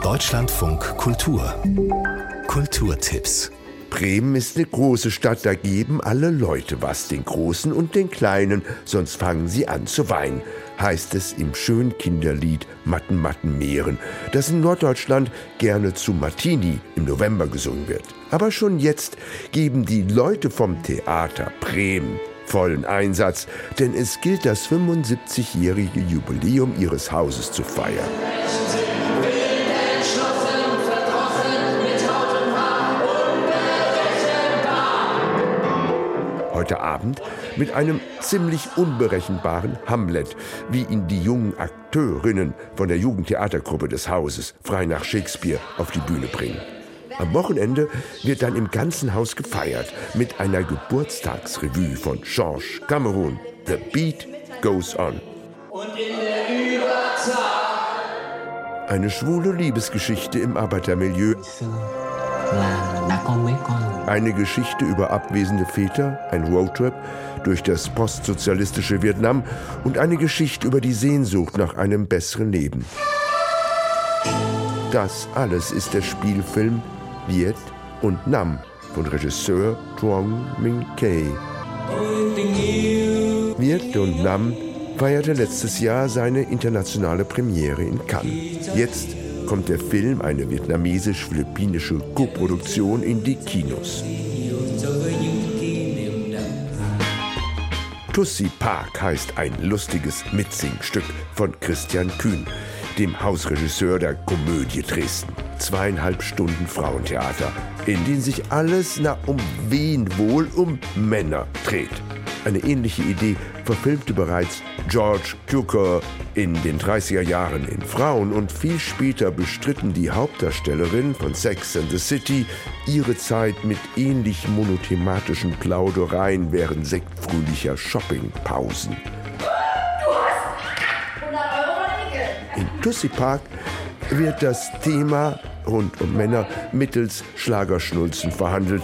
Deutschlandfunk Kultur. Kulturtipps. Bremen ist eine große Stadt, da geben alle Leute was, den Großen und den Kleinen, sonst fangen sie an zu weinen, heißt es im schönen Kinderlied Matten, Matten, Meeren, das in Norddeutschland gerne zu Martini im November gesungen wird. Aber schon jetzt geben die Leute vom Theater Bremen vollen Einsatz, denn es gilt das 75-jährige Jubiläum ihres Hauses zu feiern. Heute Abend mit einem ziemlich unberechenbaren Hamlet, wie ihn die jungen Akteurinnen von der Jugendtheatergruppe des Hauses frei nach Shakespeare auf die Bühne bringen. Am Wochenende wird dann im ganzen Haus gefeiert mit einer Geburtstagsrevue von Georges Cameron. The Beat Goes On. Und in der Überzahl. Eine schwule Liebesgeschichte im Arbeitermilieu. Eine Geschichte über abwesende Väter, ein Roadtrip durch das postsozialistische Vietnam und eine Geschichte über die Sehnsucht nach einem besseren Leben. Das alles ist der Spielfilm Viet und Nam von Regisseur Truong Minh Kay. Viet und Nam feierte letztes Jahr seine internationale Premiere in Cannes. Jetzt kommt der Film, eine vietnamesisch-philippinische Koproduktion, in die Kinos. Tussi Park heißt ein lustiges Mitsingstück von Christian Kühn, dem Hausregisseur der Komödie Dresden. 2,5 Stunden Frauentheater, in denen sich alles um wen wohl um Männer dreht. Eine ähnliche Idee verfilmte bereits George Cukor in den 30er Jahren in Frauen, und viel später bestritten die Hauptdarstellerin von Sex and the City ihre Zeit mit ähnlich monothematischen Plaudereien während sektfröhlicher Shoppingpausen. In Tussi Park wird das Thema rund um Männer mittels Schlagerschnulzen verhandelt.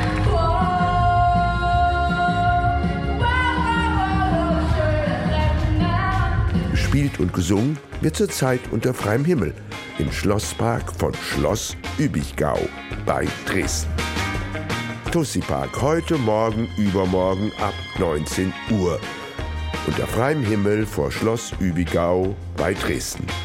Gespielt und gesungen wird zurzeit unter freiem Himmel im Schlosspark von Schloss Übichgau bei Dresden. Tussi Park heute, morgen, übermorgen ab 19 Uhr. Unter freiem Himmel vor Schloss Übichgau bei Dresden.